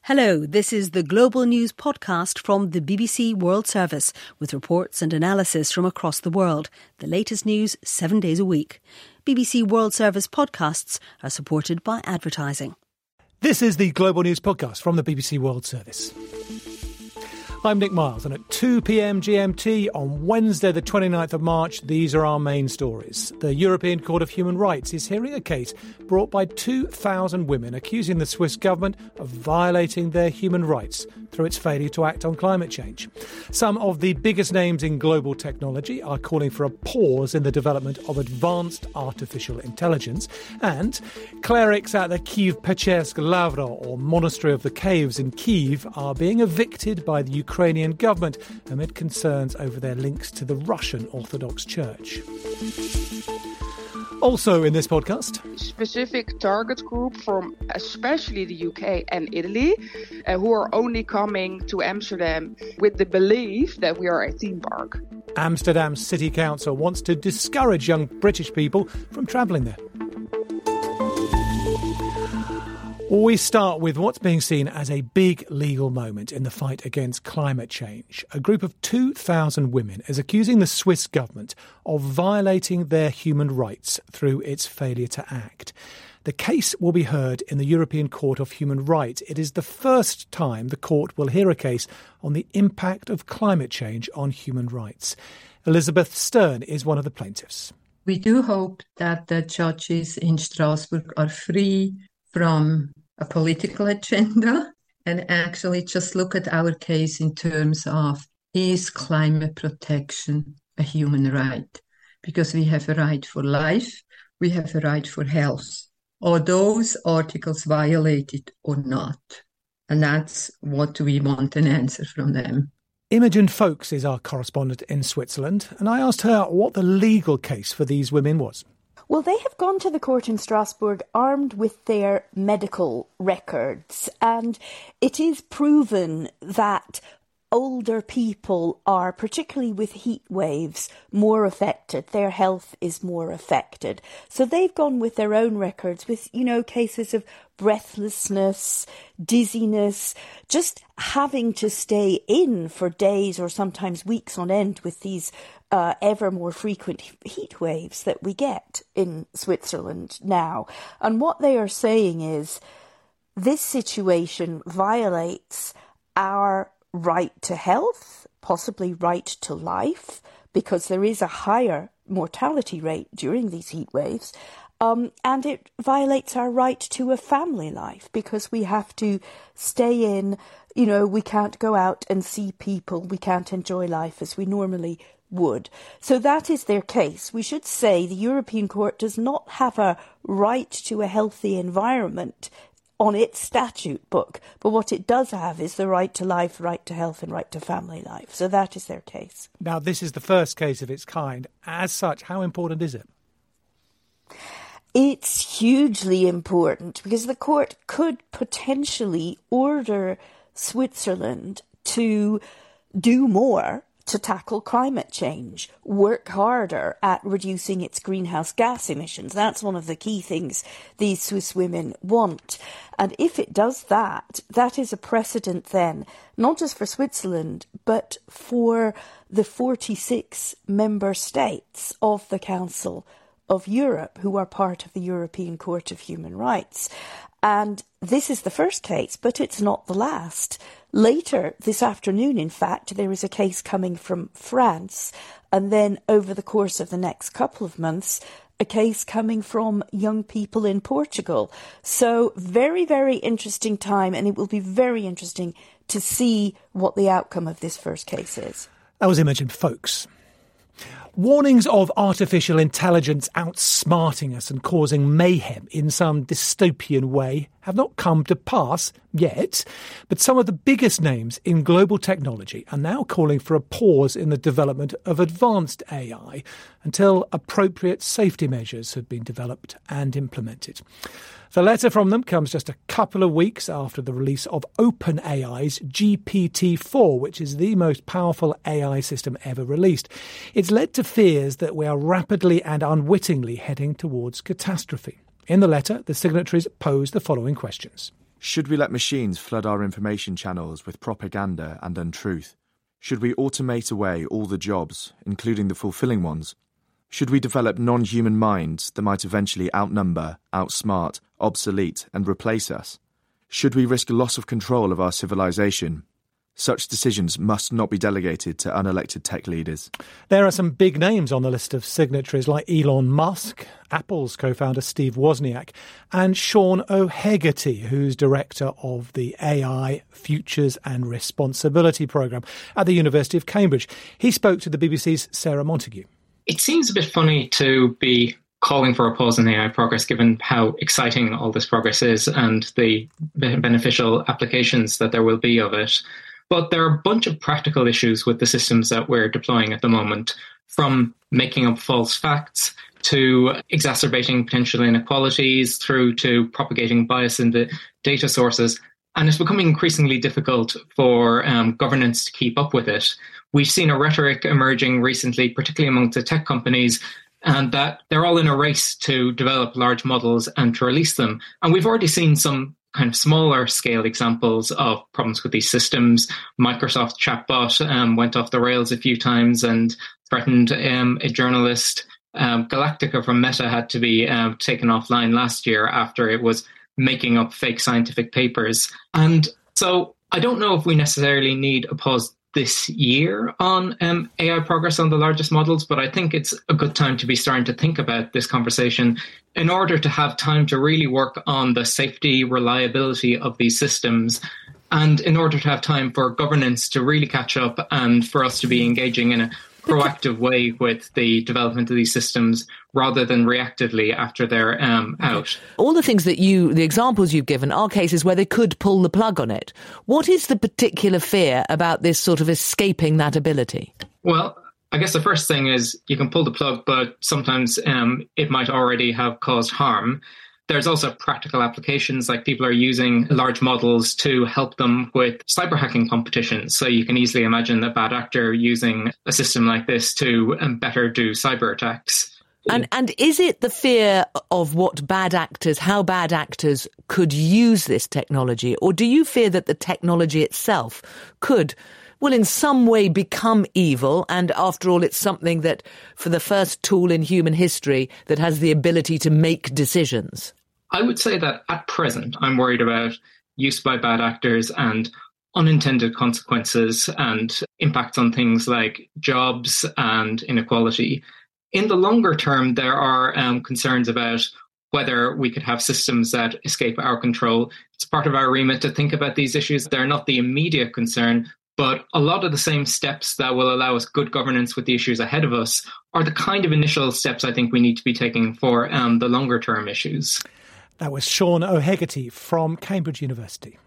Hello, this is the Global News podcast from the BBC World Service with reports and analysis from across the world. The latest news 7 days a week. BBC World Service podcasts are supported by advertising. This is the Global News podcast from the BBC World Service. I'm Nick Miles, and at 2 p.m. GMT on Wednesday the 29th of March, these are our main stories. The European Court of Human Rights is hearing a case brought by 2,000 women accusing the Swiss government of violating their human rights through its failure to act on climate change. Some of the biggest names in global technology are calling for a pause in the development of advanced artificial intelligence, and clerics at the Kiev-Pechersk Lavra, or Monastery of the Caves in Kiev, are being evicted by the Ukrainian government amid concerns over their links to the Russian Orthodox Church. Also in this podcast, specific target group from especially the UK and Italy who are only coming to Amsterdam with the belief that we are a theme park. Amsterdam's City Council wants to discourage young British people from travelling there. We start with what's being seen as a big legal moment in the fight against climate change. A group of 2,000 women is accusing the Swiss government of violating their human rights through its failure to act. The case will be heard in the European Court of Human Rights. It is the first time the court will hear a case on the impact of climate change on human rights. Elizabeth Stern is one of the plaintiffs. We do hope that the judges in Strasbourg are free from a political agenda and actually just look at our case in terms of, is climate protection a human right? Because we have a right for life, we have a right for health. Are those articles violated or not? And that's what we want an answer from them. Imogen Foulkes is our correspondent in Switzerland, and I asked her what the legal case for these women was. Well, they have gone to the court in Strasbourg armed with their medical records, and it is proven that older people are, particularly with heat waves, more affected. Their health is more affected. So they've gone with their own records with, cases of breathlessness, dizziness, just having to stay in for days or sometimes weeks on end with these ever more frequent heat waves that we get in Switzerland now. And what they are saying is this situation violates our right to health, possibly right to life, because there is a higher mortality rate during these heat waves. And it violates our right to a family life because we have to stay in, we can't go out and see people, we can't enjoy life as we normally would. So that is their case. We should say the European Court does not have a right to a healthy environment on its statute book, but what it does have is the right to life, right to health and right to family life. So that is their case. Now, this is the first case of its kind. As such, how important is it? It's hugely important because the court could potentially order Switzerland to do more to tackle climate change, work harder at reducing its greenhouse gas emissions. That's one of the key things these Swiss women want. And if it does that, that is a precedent then, not just for Switzerland, but for the 46 member states of the Council of Europe who are part of the European Court of Human Rights. And this is the first case, but it's not the last. Later this afternoon, in fact, there is a case coming from France, and then over the course of the next couple of months, a case coming from young people in Portugal. So very, very interesting time, and it will be very interesting to see what the outcome of this first case is. That was Imogen Foulkes. Warnings of artificial intelligence outsmarting us and causing mayhem in some dystopian way have not come to pass yet, but some of the biggest names in global technology are now calling for a pause in the development of advanced AI until appropriate safety measures have been developed and implemented. The letter from them comes just a couple of weeks after the release of OpenAI's GPT-4, which is the most powerful AI system ever released. It's led to fears that we are rapidly and unwittingly heading towards catastrophe. In the letter, the signatories pose the following questions. Should we let machines flood our information channels with propaganda and untruth? Should we automate away all the jobs, including the fulfilling ones? Should we develop non-human minds that might eventually outnumber, outsmart, obsolete, and replace us? Should we risk loss of control of our civilization? Such decisions must not be delegated to unelected tech leaders. There are some big names on the list of signatories like Elon Musk, Apple's co-founder Steve Wozniak, and Sean O'Hegarty, who's director of the AI Futures and Responsibility programme at the University of Cambridge. He spoke to the BBC's Sarah Montague. It seems a bit funny to be calling for a pause in AI progress, given how exciting all this progress is and the beneficial applications that there will be of it. But there are a bunch of practical issues with the systems that we're deploying at the moment, from making up false facts to exacerbating potential inequalities through to propagating bias in the data sources. And it's becoming increasingly difficult for governance to keep up with it. We've seen a rhetoric emerging recently, particularly among the tech companies, and that they're all in a race to develop large models and to release them. And we've already seen some kind of smaller scale examples of problems with these systems. Microsoft chatbot went off the rails a few times and threatened a journalist. Galactica from Meta had to be taken offline last year after it was making up fake scientific papers. And so I don't know if we necessarily need a pause this year on AI progress on the largest models, but I think it's a good time to be starting to think about this conversation in order to have time to really work on the safety, reliability of these systems, and in order to have time for governance to really catch up and for us to be engaging in a proactive way with the development of these systems rather than reactively after they're out. All the things that the examples you've given are cases where they could pull the plug on it. What is the particular fear about this sort of escaping that ability? Well, I guess the first thing is you can pull the plug, but sometimes it might already have caused harm. There's also practical applications, like people are using large models to help them with cyber hacking competitions. So you can easily imagine a bad actor using a system like this to better do cyber attacks. And is it the fear of how bad actors could use this technology? Or do you fear that the technology itself could, well, in some way become evil? And after all, it's something that, for the first tool in human history, that has the ability to make decisions. I would say that at present, I'm worried about use by bad actors and unintended consequences and impacts on things like jobs and inequality. In the longer term, there are concerns about whether we could have systems that escape our control. It's part of our remit to think about these issues. They're not the immediate concern, but a lot of the same steps that will allow us good governance with the issues ahead of us are the kind of initial steps I think we need to be taking for the longer term issues. That was Sean O'Hegarty from Cambridge University.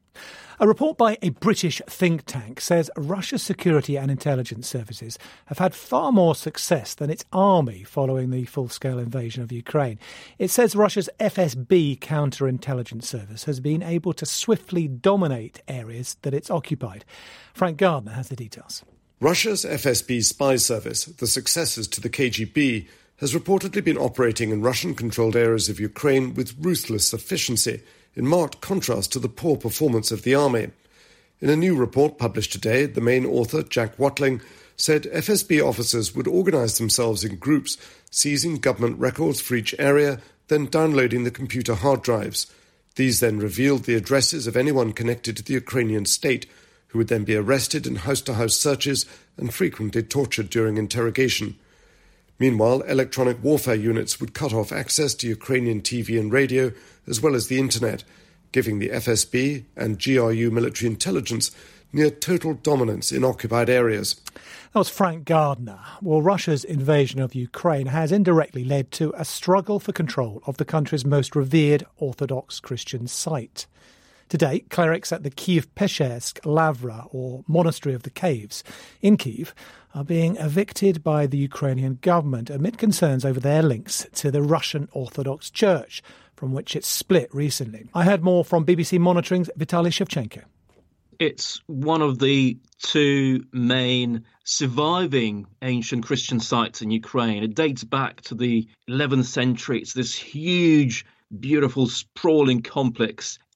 A report by a British think tank says Russia's security and intelligence services have had far more success than its army following the full-scale invasion of Ukraine. It says Russia's FSB counterintelligence service has been able to swiftly dominate areas that it's occupied. Frank Gardner has the details. Russia's FSB spy service, the successors to the KGB, has reportedly been operating in Russian-controlled areas of Ukraine with ruthless efficiency, in marked contrast to the poor performance of the army. In a new report published today, the main author, Jack Watling, said FSB officers would organise themselves in groups, seizing government records for each area, then downloading the computer hard drives. These then revealed the addresses of anyone connected to the Ukrainian state, who would then be arrested in house-to-house searches and frequently tortured during interrogation. Meanwhile, electronic warfare units would cut off access to Ukrainian TV and radio, as well as the internet, giving the FSB and GRU military intelligence near total dominance in occupied areas. That was Frank Gardner. Well, Russia's invasion of Ukraine has indirectly led to a struggle for control of the country's most revered Orthodox Christian site. Today, clerics at the Kiev-Peshchersk Lavra, or Monastery of the Caves, in Kiev, are being evicted by the Ukrainian government amid concerns over their links to the Russian Orthodox Church, from which it split recently. I heard more from BBC Monitoring's Vitaly Shevchenko. It's one of the two main surviving ancient Christian sites in Ukraine. It dates back to the 11th century. It's this huge, beautiful, sprawling complex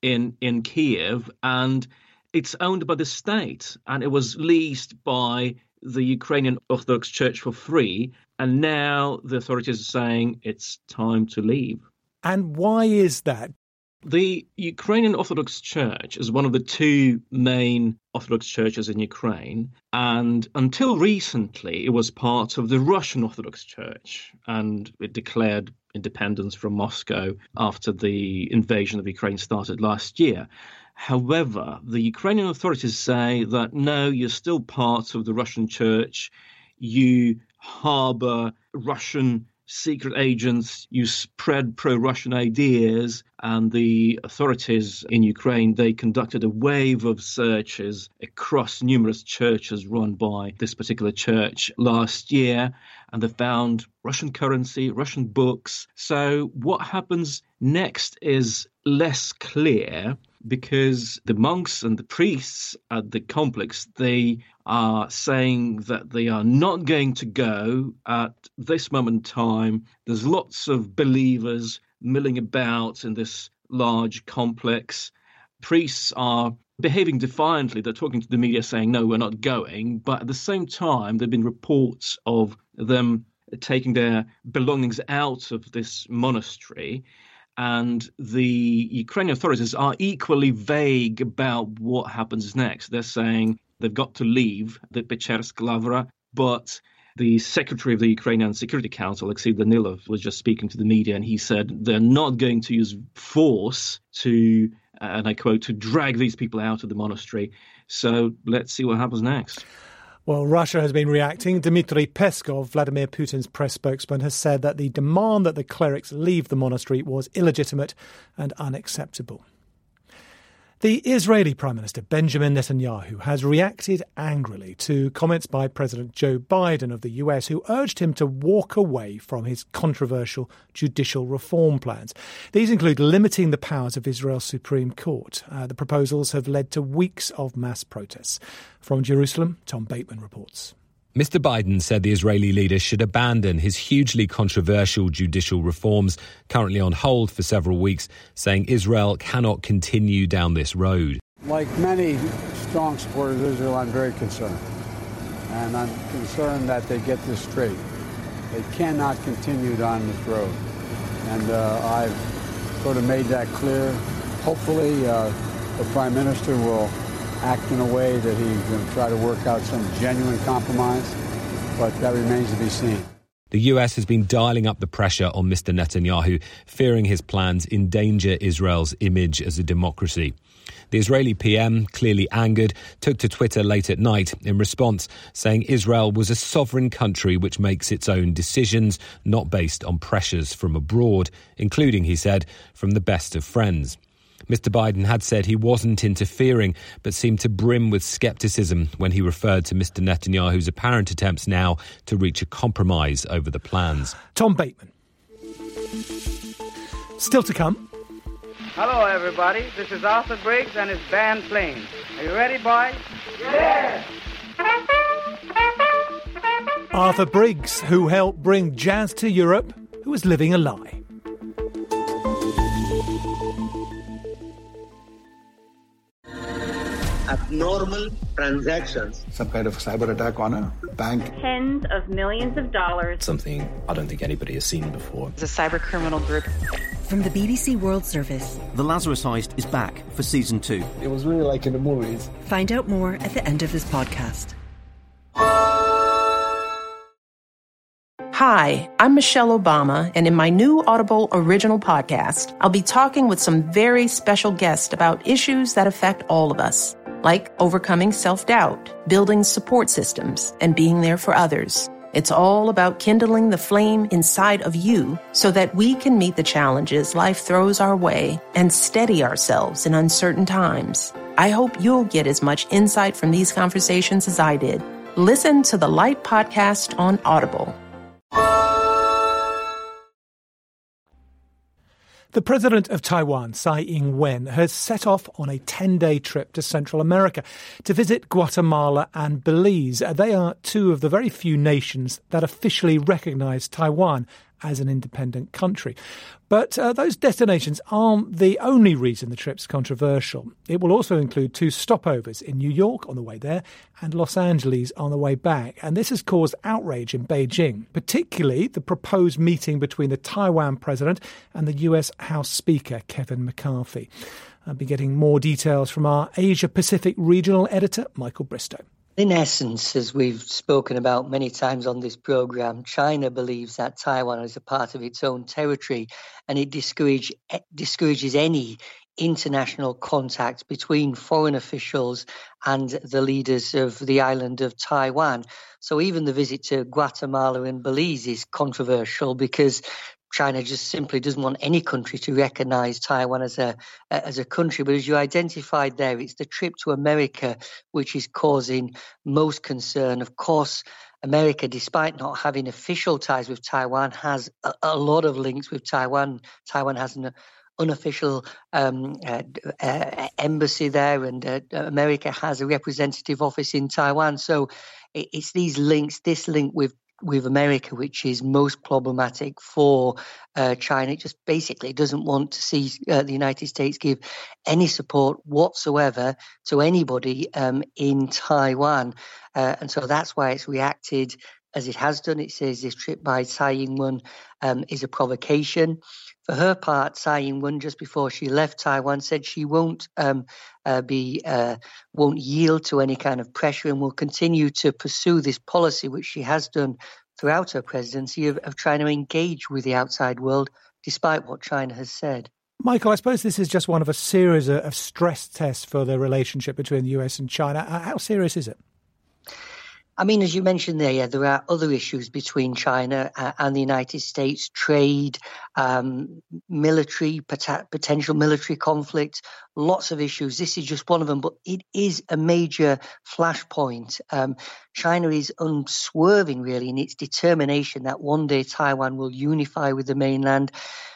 in Kiev, and it's owned by the state, and it was leased by the Ukrainian Orthodox Church for free, and now the authorities are saying it's time to leave. And why is that? The Ukrainian Orthodox Church is one of the two main Orthodox churches in Ukraine, and until recently it was part of the Russian Orthodox Church, and it declared independence from Moscow after the invasion of Ukraine started last year. However, the Ukrainian authorities say that no, you're still part of the Russian Church, you harbour Russian secret agents, you spread pro-Russian ideas, and the authorities in Ukraine, they conducted a wave of searches across numerous churches run by this particular church last year, and they found Russian currency, Russian books. So what happens next is less clear, because the monks and the priests at the complex, they are saying that they are not going to go at this moment in time. There's lots of believers milling about in this large complex. Priests are behaving defiantly. They're talking to the media saying, no, we're not going. But at the same time, there have been reports of them taking their belongings out of this monastery. And the Ukrainian authorities are equally vague about what happens next. They're saying they've got to leave the Pechersk Lavra, but the secretary of the Ukrainian Security Council, Alexei Danilov, was just speaking to the media, and he said they're not going to use force to, and I quote, to drag these people out of the monastery. So let's see what happens next. Well, Russia has been reacting. Dmitry Peskov, Vladimir Putin's press spokesman, has said that the demand that the clerics leave the monastery was illegitimate and unacceptable. The Israeli Prime Minister Benjamin Netanyahu has reacted angrily to comments by President Joe Biden of the US, who urged him to walk away from his controversial judicial reform plans. These include limiting the powers of Israel's Supreme Court. The proposals have led to weeks of mass protests. From Jerusalem, Tom Bateman reports. Mr. Biden said the Israeli leader should abandon his hugely controversial judicial reforms, currently on hold for several weeks, saying Israel cannot continue down this road. Like many strong supporters of Israel, I'm very concerned. And I'm concerned that they get this straight. They cannot continue down this road. And I've sort of made that clear. Hopefully, the Prime Minister will act in a way that he's going to try to work out some genuine compromise, but that remains to be seen. The US has been dialing up the pressure on Mr. Netanyahu, fearing his plans endanger Israel's image as a democracy. The Israeli PM, clearly angered, took to Twitter late at night in response, saying Israel was a sovereign country which makes its own decisions, not based on pressures from abroad, including, he said, from the best of friends. Mr. Biden had said he wasn't interfering, but seemed to brim with scepticism when he referred to Mr. Netanyahu's apparent attempts now to reach a compromise over the plans. Tom Bateman. Still to come. Hello, everybody. This is Arthur Briggs and his band playing. Are you ready, boys? Yes! Arthur Briggs, who helped bring jazz to Europe, who was living a lie. Abnormal transactions. Some kind of cyber attack on a bank. Tens of millions of dollars. Something I don't think anybody has seen before. It's a cyber criminal group. From the BBC World Service. The Lazarus Heist is back for season 2. It was really like in the movies. Find out more at the end of this podcast. Hi, I'm Michelle Obama, and in my new Audible original podcast, I'll be talking with some very special guests about issues that affect all of us, like overcoming self-doubt, building support systems, and being there for others. It's all about kindling the flame inside of you so that we can meet the challenges life throws our way and steady ourselves in uncertain times. I hope you'll get as much insight from these conversations as I did. Listen to the Light Podcast on Audible. The president of Taiwan, Tsai Ing-wen, has set off on a 10-day trip to Central America to visit Guatemala and Belize. They are two of the very few nations that officially recognise Taiwan as an independent country. But those destinations aren't the only reason the trip's controversial. It will also include 2 stopovers in New York on the way there and Los Angeles on the way back. And this has caused outrage in Beijing, particularly the proposed meeting between the Taiwan president and the US House Speaker, Kevin McCarthy. I'll be getting more details from our Asia-Pacific regional editor, Michael Bristow. In essence, as we've spoken about many times on this programme, China believes that Taiwan is a part of its own territory, and it discourages any international contact between foreign officials and the leaders of the island of Taiwan. So even the visit to Guatemala and Belize is controversial because China just simply doesn't want any country to recognise Taiwan as a country. But as you identified there, it's the trip to America which is causing most concern. Of course, America, despite not having official ties with Taiwan, has a lot of links with Taiwan. Taiwan has an unofficial embassy there, and America has a representative office in Taiwan. So it's these links, this link with America, which is most problematic for China. It just basically doesn't want to see the United States give any support whatsoever to anybody in Taiwan. And so that's why it's reacted as it has done. It says this trip by Tsai Ing-wen is a provocation. For her part, Tsai Ing-wen, just before she left Taiwan, said she won't yield to any kind of pressure and will continue to pursue this policy, which she has done throughout her presidency, of trying to engage with the outside world, despite what China has said. Michael, I suppose this is just one of a series of stress tests for the relationship between the US and China. How serious is it? I mean, as you mentioned there are other issues between China and the United States: trade, military, potential military conflict, lots of issues. This is just one of them, but it is a major flashpoint. China is unswerving, really, in its determination that one day Taiwan will unify with the mainland.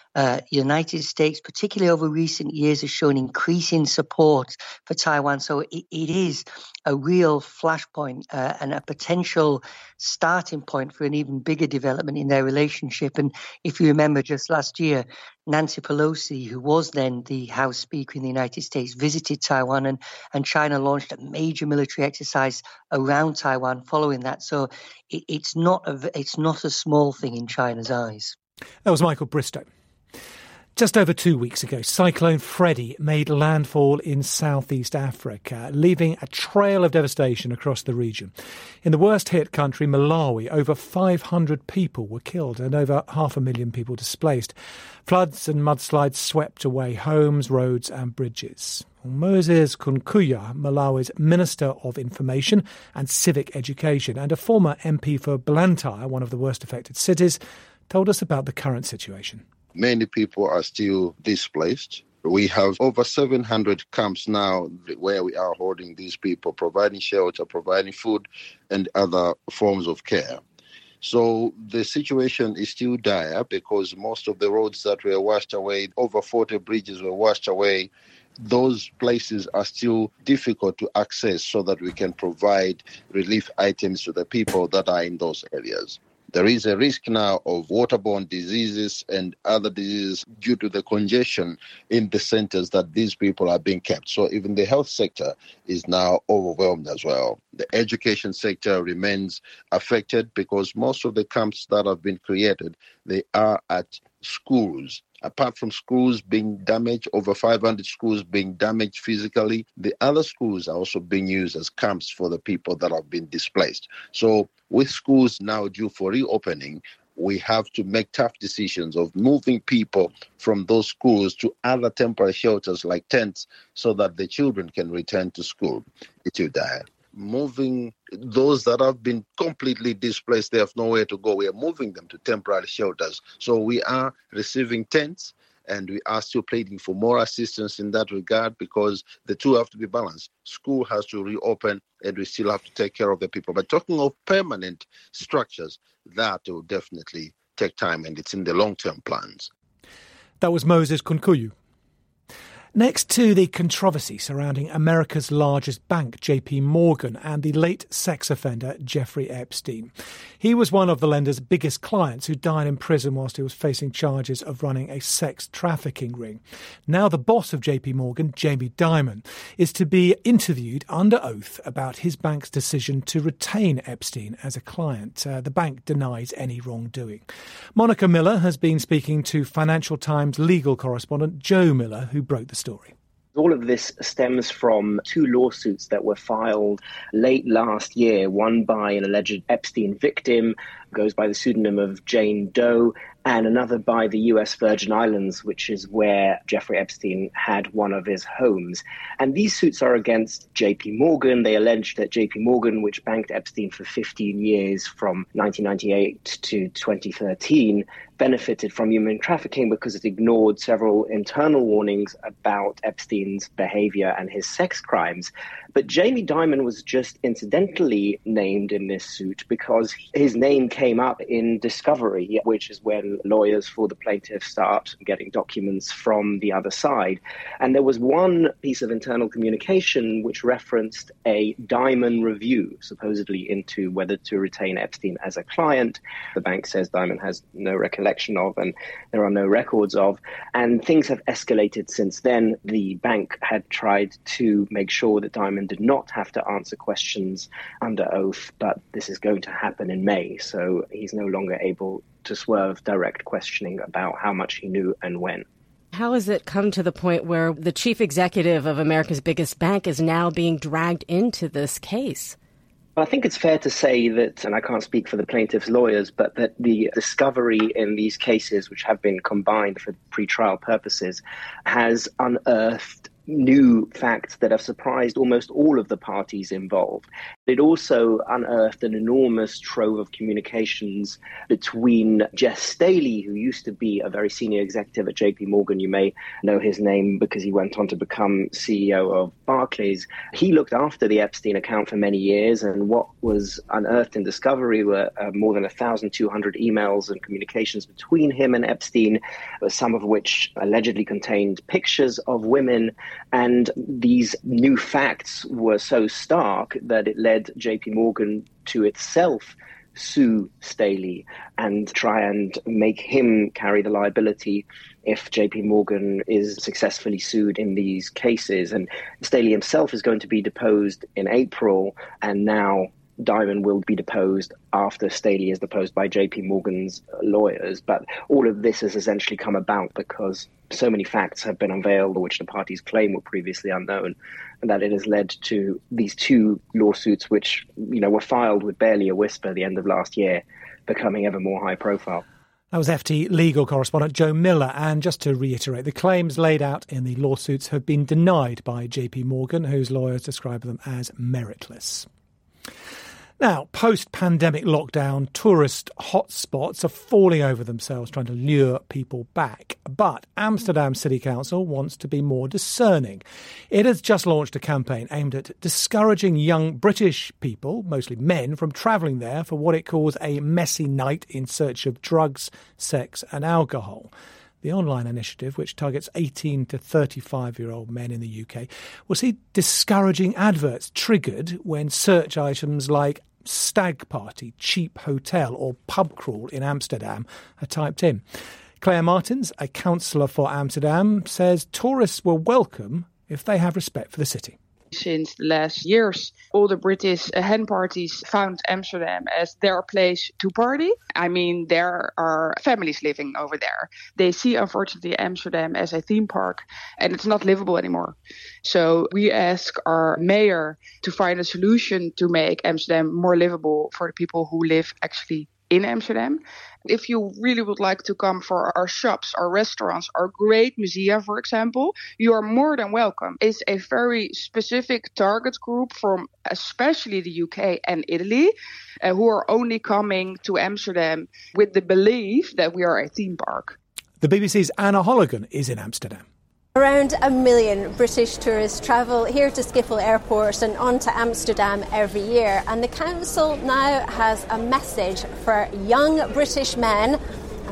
United States, particularly over recent years, has shown increasing support for Taiwan. So it is a real flashpoint and a potential starting point for an even bigger development in their relationship. And if you remember, just last year, Nancy Pelosi, who was then the House Speaker in the United States, visited Taiwan, and China launched a major military exercise around Taiwan following that. So it's not a small thing in China's eyes. That was Michael Bristow. Just over 2 weeks ago, Cyclone Freddy made landfall in southeast Africa, leaving a trail of devastation across the region. In the worst-hit country, Malawi, over 500 people were killed and over 500,000 people displaced. Floods and mudslides swept away homes, roads and bridges. Moses Kunkuya, Malawi's Minister of Information and Civic Education and a former MP for Blantyre, one of the worst-affected cities, told us about the current situation. Many people are still displaced. We have over 700 camps now where we are holding these people, providing shelter, providing food and other forms of care. So the situation is still dire because most of the roads that were washed away, over 40 bridges were washed away. Those places are still difficult to access so that we can provide relief items to the people that are in those areas. There is a risk now of waterborne diseases and other diseases due to the congestion in the centers that these people are being kept. So even the health sector is now overwhelmed as well. The education sector remains affected because most of the camps that have been created, they are at schools. Apart from schools being damaged, over 500 schools being damaged physically, the other schools are also being used as camps for the people that have been displaced. So with schools now due for reopening, we have to make tough decisions of moving people from those schools to other temporary shelters like tents so that the children can return to school. It will die. Moving those that have been completely displaced, they have nowhere to go. We are moving them to temporary shelters. So we are receiving tents and we are still pleading for more assistance in that regard because the two have to be balanced. School has to reopen and we still have to take care of the people. But talking of permanent structures, that will definitely take time and it's in the long-term plans. That was Moses Kunkuyu. Next to the controversy surrounding America's largest bank, JP Morgan, and the late sex offender Jeffrey Epstein. He was one of the lender's biggest clients who died in prison whilst he was facing charges of running a sex trafficking ring. Now the boss of JP Morgan, Jamie Dimon, is to be interviewed under oath about his bank's decision to retain Epstein as a client. The bank denies any wrongdoing. Monica Miller has been speaking to Financial Times legal correspondent Joe Miller, who broke the story. All of this stems from two lawsuits that were filed late last year, one by an alleged Epstein victim, goes by the pseudonym of Jane Doe, and another by the US Virgin Islands, which is where Jeffrey Epstein had one of his homes. And these suits are against JP Morgan. They allege that JP Morgan, which banked Epstein for 15 years from 1998 to 2013, benefited from human trafficking because it ignored several internal warnings about Epstein's behavior and his sex crimes. But Jamie Dimon was just incidentally named in this suit because his name came up in discovery, which is when lawyers for the plaintiff start getting documents from the other side. And there was one piece of internal communication which referenced a Dimon review, supposedly into whether to retain Epstein as a client. The bank says Dimon has no recollection of, and there are no records of. And things have escalated since then. The bank had tried to make sure that Dimon did not have to answer questions under oath, but this is going to happen in May, so he's no longer able to swerve direct questioning about how much he knew and when. How has it come to the point where the chief executive of America's biggest bank is now being dragged into this case? I think it's fair to say that, and I can't speak for the plaintiff's lawyers, but that the discovery in these cases, which have been combined for pre-trial purposes, has unearthed new facts that have surprised almost all of the parties involved. It also unearthed an enormous trove of communications between Jes Staley, who used to be a very senior executive at JP Morgan. You may know his name because he went on to become CEO of Barclays. He looked after the Epstein account for many years, and what was unearthed in discovery were more than 1,200 emails and communications between him and Epstein, some of which allegedly contained pictures of women. And these new facts were so stark that it led JP Morgan to itself sue Staley and try and make him carry the liability if JP Morgan is successfully sued in these cases. And Staley himself is going to be deposed in April, and now Dimon will be deposed after Staley is deposed by JP Morgan's lawyers. But all of this has essentially come about because so many facts have been unveiled, which the parties claim were previously unknown, and that it has led to these two lawsuits, which, were filed with barely a whisper at the end of last year, becoming ever more high profile. That was FT legal correspondent Joe Miller. And just to reiterate, the claims laid out in the lawsuits have been denied by JP Morgan, whose lawyers describe them as meritless. Now, post-pandemic lockdown, tourist hotspots are falling over themselves trying to lure people back. But Amsterdam City Council wants to be more discerning. It has just launched a campaign aimed at discouraging young British people, mostly men, from travelling there for what it calls a messy night in search of drugs, sex and alcohol. The online initiative, which targets 18 to 35-year-old men in the UK, will see discouraging adverts triggered when search items like stag party, cheap hotel or pub crawl in Amsterdam are typed in. Claire Martins, a councillor for Amsterdam, says tourists will welcome if they have respect for the city. Since the last years, all the British hen parties found Amsterdam as their place to party. I mean, there are families living over there. They see, unfortunately, Amsterdam as a theme park, and it's not livable anymore. So we ask our mayor to find a solution to make Amsterdam more livable for the people who live actually in Amsterdam. If you really would like to come for our shops, our restaurants, our great museum, for example, you are more than welcome. It's a very specific target group from especially the UK and Italy who are only coming to Amsterdam with the belief that we are a theme park. The BBC's Anna Holligan is in Amsterdam. Around 1 million British tourists travel here to Schiphol Airport and on to Amsterdam every year. And the council now has a message for young British men, and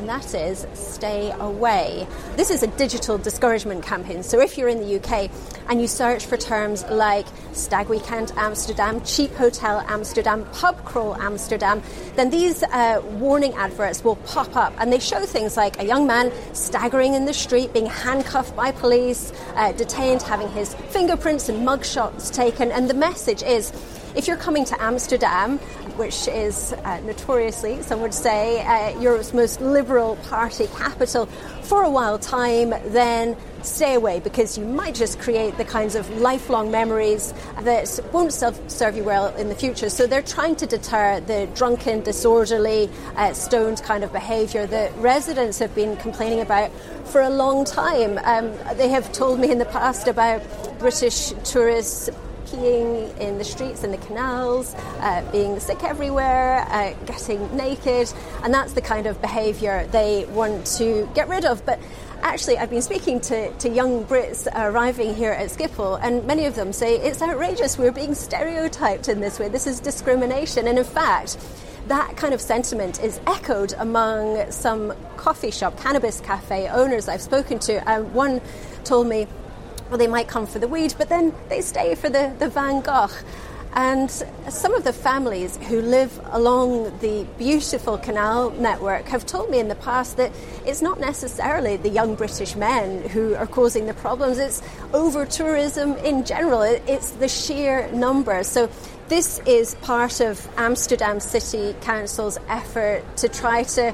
and that is stay away. This is a digital discouragement campaign, so if you're in the UK and you search for terms like Stag Weekend Amsterdam, Cheap Hotel Amsterdam, Pub Crawl Amsterdam, then these warning adverts will pop up, and they show things like a young man staggering in the street, being handcuffed by police, detained, having his fingerprints and mugshots taken, and the message is, if you're coming to Amsterdam, which is notoriously, some would say, Europe's most liberal party capital for a while time, then stay away, because you might just create the kinds of lifelong memories that won't serve you well in the future. So they're trying to deter the drunken, disorderly, stoned kind of behaviour that residents have been complaining about for a long time. They have told me in the past about British tourists peeing in the streets and the canals, being sick everywhere, getting naked, and that's the kind of behaviour they want to get rid of. But actually, I've been speaking to young Brits arriving here at Schiphol, and many of them say it's outrageous, we're being stereotyped in this way, this is discrimination. And in fact, that kind of sentiment is echoed among some coffee shop, cannabis cafe owners I've spoken to. One told me, well, they might come for the weed, but then they stay for the Van Gogh. And some of the families who live along the beautiful canal network have told me in the past that it's not necessarily the young British men who are causing the problems, it's over-tourism in general, it's the sheer numbers. So this is part of Amsterdam City Council's effort to try to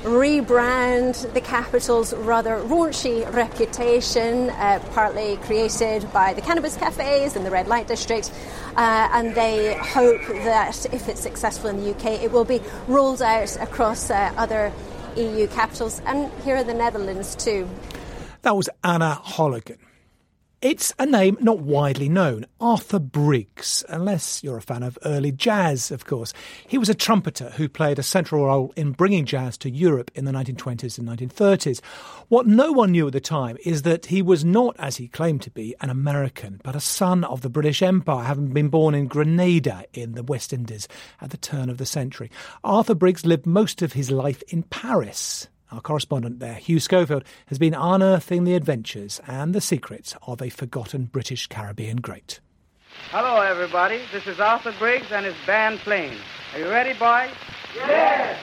rebrand the capital's rather raunchy reputation, partly created by the cannabis cafes and the red light district, and they hope that if it's successful in the UK, it will be rolled out across other EU capitals and here in the Netherlands too. That was Anna Holligan. It's a name not widely known, Arthur Briggs, unless you're a fan of early jazz, of course. He was a trumpeter who played a central role in bringing jazz to Europe in the 1920s and 1930s. What no one knew at the time is that he was not, as he claimed to be, an American, but a son of the British Empire, having been born in Grenada in the West Indies at the turn of the century. Arthur Briggs lived most of his life in Paris. Our correspondent there, Hugh Schofield, has been unearthing the adventures and the secrets of a forgotten British Caribbean great. Hello, everybody. This is Arthur Briggs and his band playing. Are you ready, boys? Yes!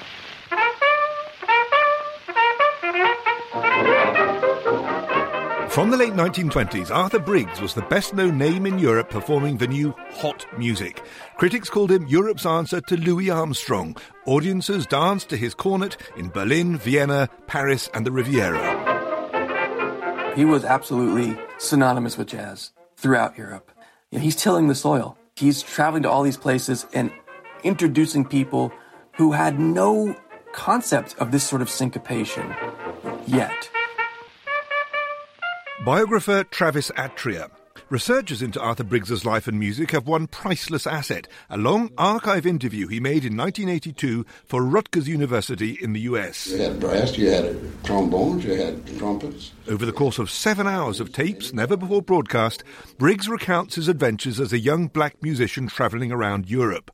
From the late 1920s, Arthur Briggs was the best-known name in Europe performing the new hot music. Critics called him Europe's answer to Louis Armstrong. Audiences danced to his cornet in Berlin, Vienna, Paris and the Riviera. He was absolutely synonymous with jazz throughout Europe. He's tilling the soil. He's traveling to all these places and introducing people who had no concept of this sort of syncopation yet. Biographer Travis Atria. Researchers into Arthur Briggs's life and music have one priceless asset, a long archive interview he made in 1982 for Rutgers University in the US. You had brass, you had trombones, you had trumpets. Over the course of 7 hours of tapes, never before broadcast, Briggs recounts his adventures as a young black musician travelling around Europe.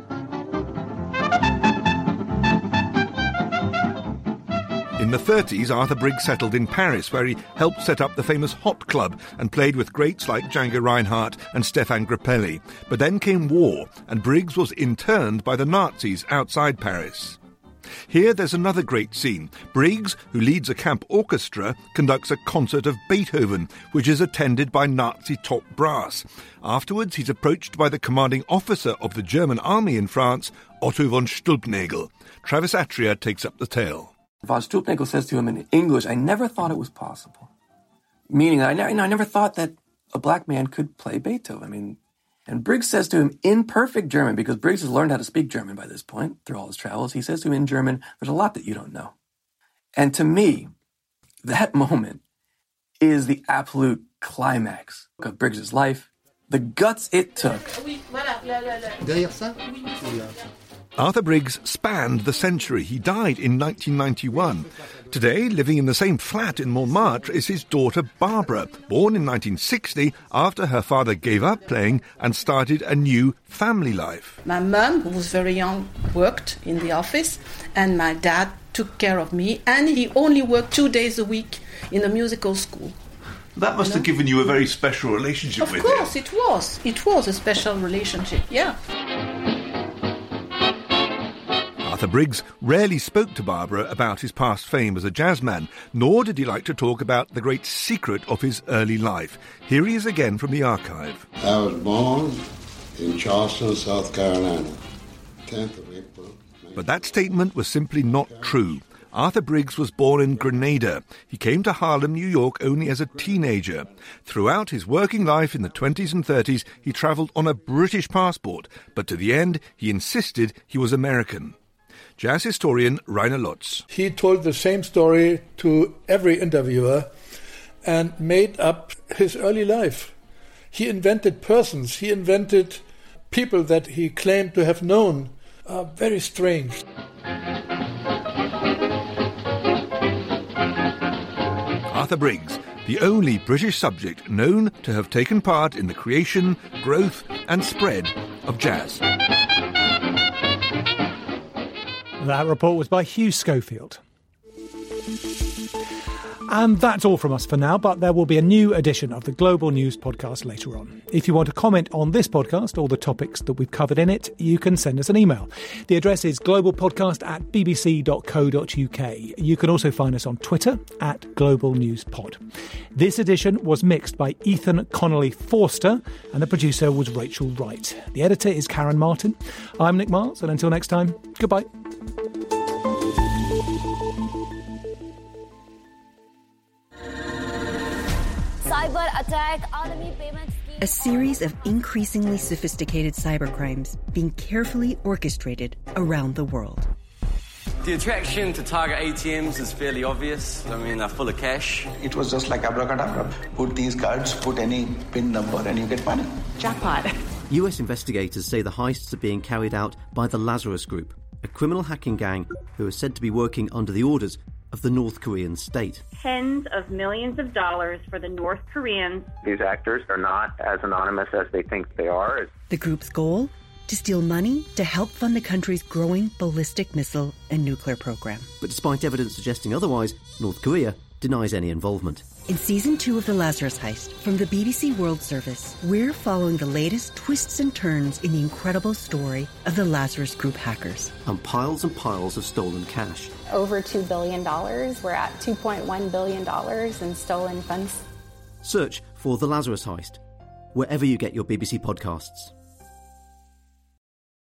In the 30s, Arthur Briggs settled in Paris, where he helped set up the famous Hot Club and played with greats like Django Reinhardt and Stéphane Grappelli. But then came war, and Briggs was interned by the Nazis outside Paris. Here there's another great scene. Briggs, who leads a camp orchestra, conducts a concert of Beethoven, which is attended by Nazi top brass. Afterwards, he's approached by the commanding officer of the German army in France, Otto von Stülpnagel. Travis Atria takes up the tale. Von Stülpnagel says to him in English, "I never thought it was possible." Meaning, I never thought that a black man could play Beethoven. And Briggs says to him in perfect German, because Briggs has learned how to speak German by this point through all his travels. He says to him in German, "There's a lot that you don't know." And to me, that moment is the absolute climax of Briggs's life. The guts it took. Arthur Briggs spanned the century. He died in 1991. Today, living in the same flat in Montmartre is his daughter Barbara, born in 1960 after her father gave up playing and started a new family life. My mum, who was very young, worked in the office, and my dad took care of me, and he only worked 2 days a week in a musical school. That must have given you a very special relationship with him. Of course, it was. It was a special relationship, yeah. Arthur Briggs rarely spoke to Barbara about his past fame as a jazzman, nor did he like to talk about the great secret of his early life. Here he is again from the archive. I was born in Charleston, South Carolina, 10th of April. But that statement was simply not true. Arthur Briggs was born in Grenada. He came to Harlem, New York, only as a teenager. Throughout his working life in the 20s and 30s, he travelled on a British passport, but to the end, he insisted he was American. Jazz historian Rainer Lutz. He told the same story to every interviewer and made up his early life. He invented persons, he invented people that he claimed to have known. Very strange. Arthur Briggs, the only British subject known to have taken part in the creation, growth and spread of jazz. That report was by Hugh Schofield. And that's all from us for now, but there will be a new edition of the Global News podcast later on. If you want to comment on this podcast or the topics that we've covered in it, you can send us an email. The address is globalpodcast@bbc.co.uk. You can also find us on Twitter @GlobalNewsPod. This edition was mixed by Ethan Connolly-Forster and the producer was Rachel Wright. The editor is Karen Martin. I'm Nick Miles, and until next time, goodbye. Cyber attack, enemy payment scheme. A series of increasingly sophisticated cybercrimes being carefully orchestrated around the world. The attraction to target ATMs is fairly obvious. I mean, they're full of cash. It was just like abracadabra. Put these cards, put any PIN number, and you get money. Jackpot. US investigators say the heists are being carried out by the Lazarus Group, a criminal hacking gang who are said to be working under the orders of the North Korean state. Tens of millions of dollars for the North Koreans. These actors are not as anonymous as they think they are. The group's goal? To steal money to help fund the country's growing ballistic missile and nuclear program. But despite evidence suggesting otherwise, North Korea denies any involvement. In Season 2 of The Lazarus Heist, from the BBC World Service, we're following the latest twists and turns in the incredible story of the Lazarus Group hackers. And piles of stolen cash. Over $2 billion. We're at $2.1 billion in stolen funds. Search for The Lazarus Heist, wherever you get your BBC podcasts.